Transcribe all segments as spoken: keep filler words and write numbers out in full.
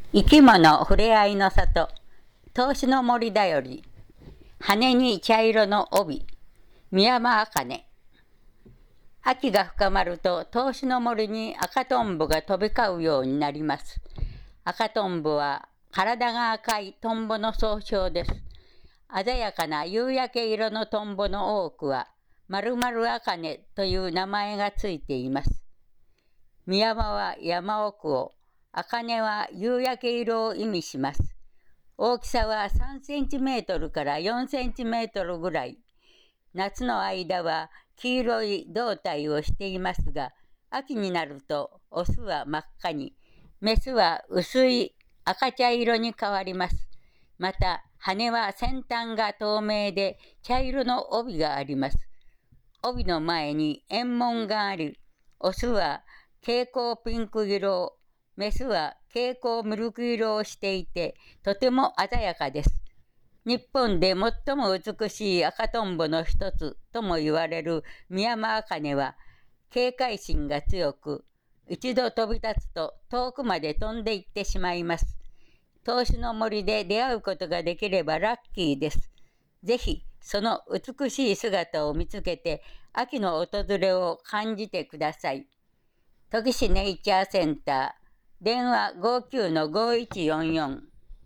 生き物ふれあいの里、投資の森だより、羽に茶色の帯、宮山茜。秋が深まると、投資の森に赤とんぼが飛び交うようになります。赤とんぼは体が赤いトンボの総称です。鮮やかな夕焼け色のトンボの多くは、丸々茜という名前がついています。宮山は山奥を、茜は夕焼け色を意味します。大きさはさんセンチメートルからよんセンチメートルぐらい。夏の間は黄色い胴体をしていますが、秋になるとオスは真っ赤に、メスは薄い赤茶色に変わります。また、羽は先端が透明で茶色の帯があります。帯の前に円紋があり、オスは蛍光ピンク色を、メスは蛍光ミルク色をしていて、とても鮮やかです。日本で最も美しい赤とんぼの一つとも言われる宮山茜は、警戒心が強く、一度飛び立つと遠くまで飛んでいってしまいます。投資の森で出会うことができればラッキーです。ぜひ、その美しい姿を見つけて、秋の訪れを感じてください。土岐市ネイチャーセンター、電話 ごきゅうのごいちよんよん。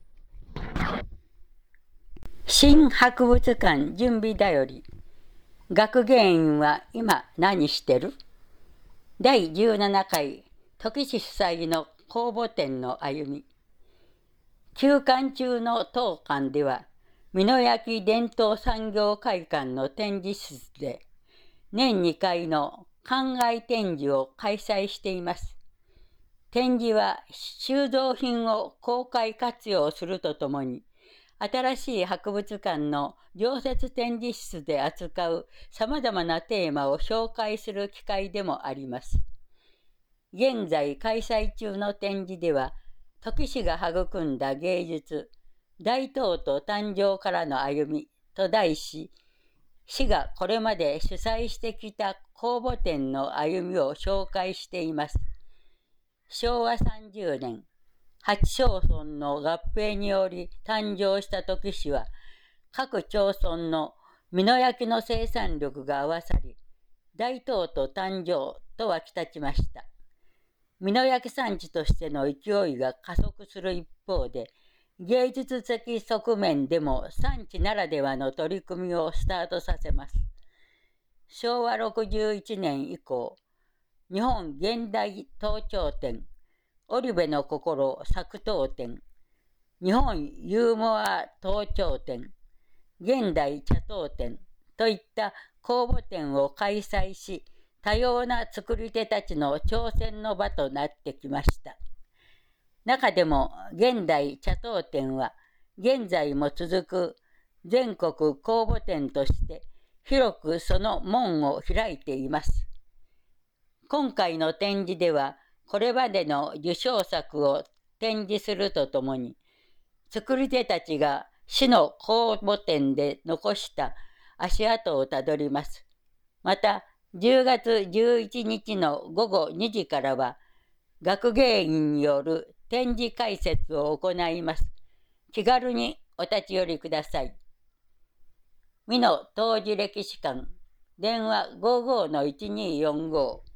新博物館準備だより、学芸員は今何してる？だいじゅうななかい、土岐市主催の公募展の歩み。休館中の当館では、美濃焼伝統産業会館の展示室で、年にかいの館外展示を開催しています。展示は収蔵品を公開活用するとともに、新しい博物館の常設展示室で扱うさまざまなテーマを紹介する機会でもあります。現在開催中の展示では、土岐市が育んだ芸術、大東都誕生からの歩みと題し、市がこれまで主催してきた公募展の歩みを紹介しています。しょうわさんじゅうねん、はち町村の合併により誕生した土岐市は、各町村の美濃焼の生産力が合わさり、大東都誕生と湧き立ちました。美濃焼産地としての勢いが加速する一方で、芸術的側面でも産地ならではの取り組みをスタートさせます。しょうわろくじゅういちねん以降、日本現代陶彫展、織部の心作陶展、日本ユーモア陶彫展、現代茶陶展といった公募展を開催し、多様な作り手たちの挑戦の場となってきました。中でも現代茶陶展は現在も続く全国公募展として広くその門を開いています。今回の展示ではこれまでの受賞作を展示するとともに、作り手たちが市の公募展で残した足跡をたどります。またじゅうがつじゅういちにちのごごにじからは学芸員による展示解説を行います。気軽にお立ち寄りください。美濃陶磁歴史館、電話 ごじゅうごのいちにーよんご。